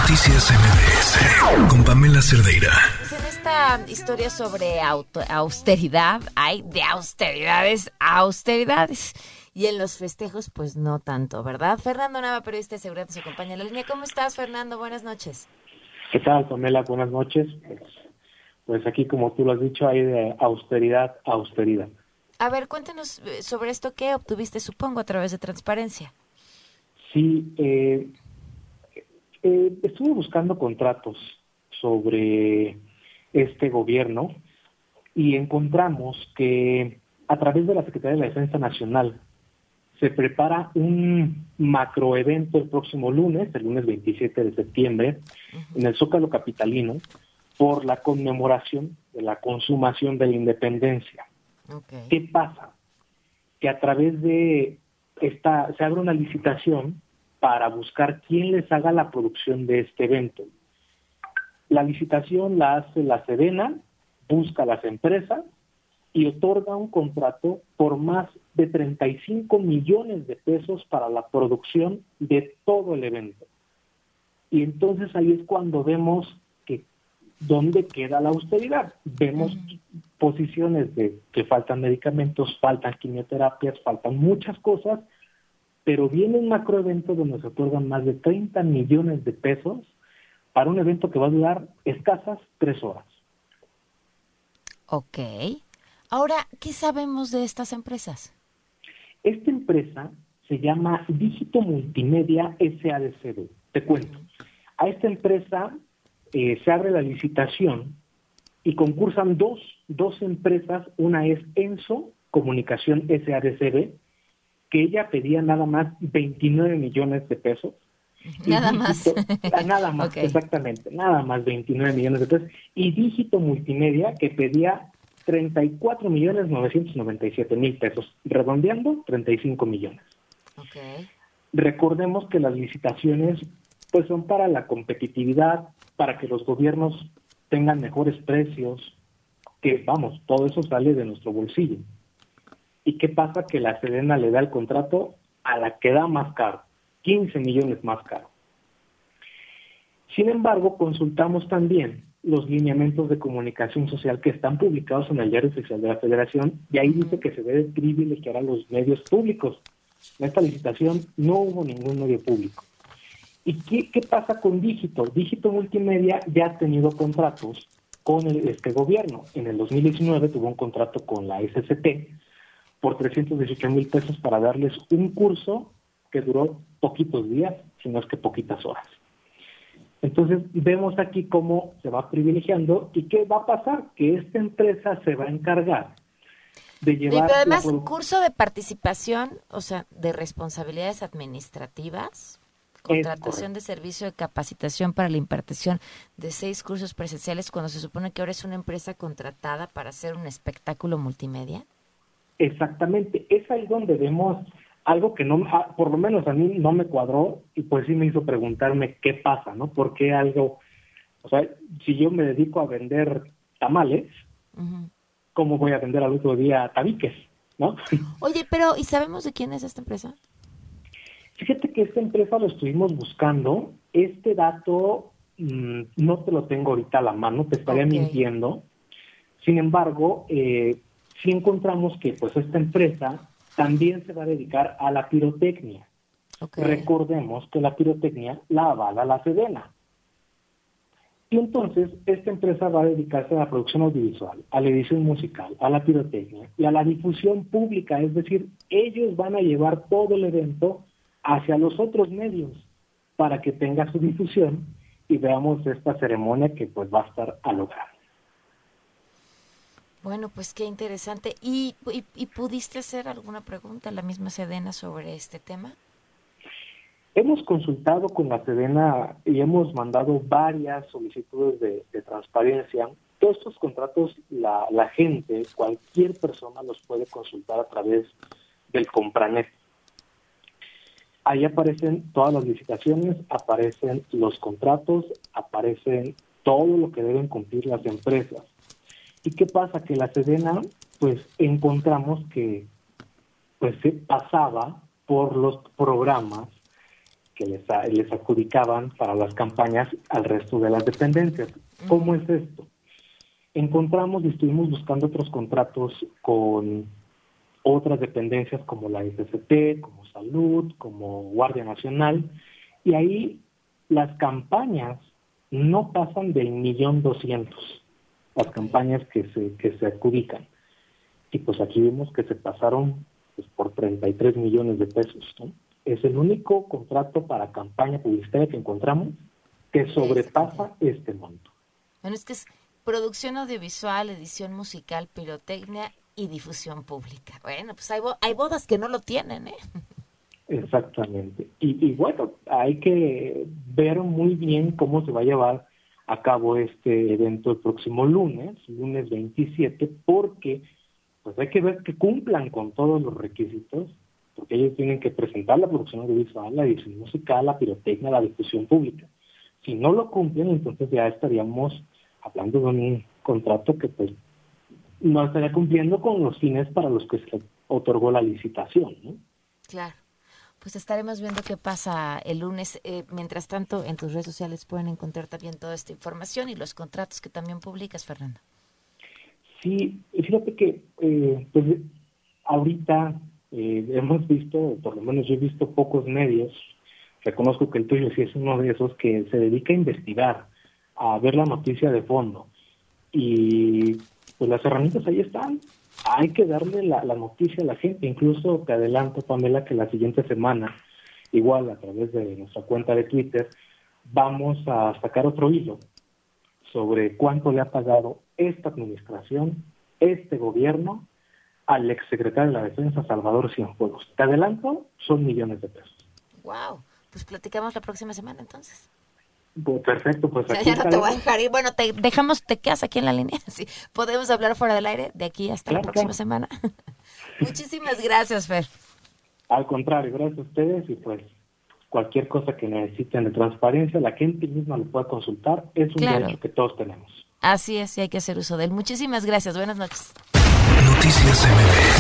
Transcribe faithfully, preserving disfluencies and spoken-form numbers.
Noticias M B S con Pamela Cerdeira. Pues en esta historia sobre auto, austeridad, hay de austeridades a austeridades. Y en los festejos, pues no tanto, ¿verdad? Fernando Nava, periodista de seguridad, nos acompaña en la línea. ¿Cómo estás, Fernando? Buenas noches. ¿Qué tal, Pamela? Buenas noches. Pues, pues aquí, como tú lo has dicho, hay de austeridad a austeridad. A ver, cuéntanos sobre esto que obtuviste, supongo, a través de Transparencia. Sí, eh, eh, estuve buscando contratos sobre este gobierno y encontramos que a través de la Secretaría de la Defensa Nacional se prepara un macroevento el próximo lunes, el lunes veintisiete de septiembre, uh-huh. en el Zócalo capitalino, por la conmemoración de la consumación de la independencia. Okay. ¿Qué pasa? Que a través de esta se abre una licitación para buscar quién les haga la producción de este evento. La licitación la hace la Sedena, busca a las empresas y otorga un contrato por más de treinta y cinco millones de pesos para la producción de todo el evento. Y entonces ahí es cuando vemos que dónde queda la austeridad. Vemos uh-huh. posiciones de que faltan medicamentos, faltan quimioterapias, faltan muchas cosas, pero viene un macroevento donde se otorgan más de treinta millones de pesos para un evento que va a durar escasas tres horas. Ok. Ahora, ¿qué sabemos de estas empresas? Esta empresa se llama Dígito Multimedia S A D C B. Te cuento. A esta empresa eh, se abre la licitación y concursan dos, dos empresas. Una es Enso Comunicación S A D C B, que ella pedía nada más veintinueve millones de pesos. Nada Dígito, más. Nada más, okay. Exactamente. Nada más veintinueve millones de pesos. Y Dígito Multimedia, que pedía treinta y cuatro millones novecientos noventa y siete mil pesos, redondeando treinta y cinco millones. Okay. Recordemos que las licitaciones pues son para la competitividad, para que los gobiernos tengan mejores precios, que vamos, todo eso sale de nuestro bolsillo. ¿Y qué pasa? Que la Sedena le da el contrato a la que da más caro, quince millones más caro. Sin embargo, consultamos también los lineamientos de comunicación social que están publicados en el Diario Oficial de la Federación, y ahí dice que se debe privilegiar a los medios públicos. En esta licitación no hubo ningún medio público. ¿Y qué, qué pasa con Dígito? Dígito Multimedia ya ha tenido contratos con el, este gobierno. En el dos mil diecinueve tuvo un contrato con la S C T por trescientos dieciocho mil pesos para darles un curso que duró poquitos días, si no es que poquitas horas. Entonces, vemos aquí cómo se va privilegiando y qué va a pasar, que esta empresa se va a encargar de llevar... Pero además, la... curso de participación, o sea, de responsabilidades administrativas, contratación de servicio de capacitación para la impartición de seis cursos presenciales, cuando se supone que ahora es una empresa contratada para hacer un espectáculo multimedia. Exactamente, es ahí donde vemos algo que no, por lo menos a mí no me cuadró, y pues sí me hizo preguntarme qué pasa, ¿no? ¿Por qué algo? O sea, si yo me dedico a vender tamales, uh-huh. ¿cómo voy a vender al otro día tabiques, no? Oye, pero ¿y sabemos de quién es esta empresa? Fíjate que esta empresa lo estuvimos buscando. Este dato mmm, no te lo tengo ahorita a la mano, te estaría okay. mintiendo. Sin embargo, eh, sí encontramos que pues esta empresa también se va a dedicar a la pirotecnia. Okay. Recordemos que la pirotecnia la avala la Sedena. Y entonces, esta empresa va a dedicarse a la producción audiovisual, a la edición musical, a la pirotecnia y a la difusión pública. Es decir, ellos van a llevar todo el evento hacia los otros medios para que tenga su difusión y veamos esta ceremonia que pues va a estar a lograr. Bueno, pues qué interesante. ¿Y, y, ¿Y pudiste hacer alguna pregunta a la misma Sedena sobre este tema? Hemos consultado con la Sedena y hemos mandado varias solicitudes de, de transparencia. Todos estos contratos, la, la gente, cualquier persona los puede consultar a través del Compranet. Ahí aparecen todas las licitaciones, aparecen los contratos, aparecen todo lo que deben cumplir las empresas. ¿Y qué pasa? Que la Sedena, pues encontramos que pues se pasaba por los programas que les, les adjudicaban para las campañas al resto de las dependencias. ¿Cómo es esto? Encontramos y estuvimos buscando otros contratos con otras dependencias como la S S T, como Salud, como Guardia Nacional, y ahí las campañas no pasan del millón doscientos, las campañas que se, que se adjudican. Y pues aquí vimos que se pasaron pues, por treinta y tres millones de pesos, ¿no? Es el único contrato para campaña publicitaria que encontramos que sobrepasa este monto. Bueno, es que es producción audiovisual, edición musical, pirotecnia y difusión pública. Bueno, pues hay, bo- hay bodas que no lo tienen, ¿eh? Exactamente. Y, y bueno, hay que ver muy bien cómo se va a llevar a cabo este evento el próximo lunes, lunes veintisiete, porque pues hay que ver que cumplan con todos los requisitos, porque ellos tienen que presentar la producción audiovisual, la edición musical, la pirotecnia, la difusión pública. Si no lo cumplen, entonces ya estaríamos hablando de un contrato que pues no estaría cumpliendo con los fines para los que se otorgó la licitación, ¿no? Claro. Pues estaremos viendo qué pasa el lunes. Eh, mientras tanto, en tus redes sociales pueden encontrar también toda esta información y los contratos que también publicas, Fernando. Sí, fíjate que eh, pues ahorita eh, hemos visto, por lo menos yo he visto pocos medios, reconozco que el tuyo sí es uno de esos que se dedica a investigar, a ver la noticia de fondo. Y pues las herramientas ahí están. Hay que darle la, la noticia a la gente. Incluso te adelanto, Pamela, que la siguiente semana, igual a través de nuestra cuenta de Twitter, vamos a sacar otro hilo sobre cuánto le ha pagado esta administración, este gobierno, al exsecretario de la Defensa, Salvador Cienfuegos. Te adelanto, son millones de pesos. Wow, pues platicamos la próxima semana entonces. Pues perfecto, pues O sea, aquí ya no te voy a estaremos. dejar ir. Bueno, te dejamos, te quedas aquí en la línea. Sí, podemos hablar fuera del aire de aquí hasta Claro, la próxima claro. semana. Muchísimas gracias, Fer. Al contrario, gracias a ustedes y pues cualquier cosa que necesiten de transparencia, la gente misma lo puede consultar, es un Claro. derecho que todos tenemos. Así es, y hay que hacer uso de él. Muchísimas gracias. Buenas noches. Noticias M B S.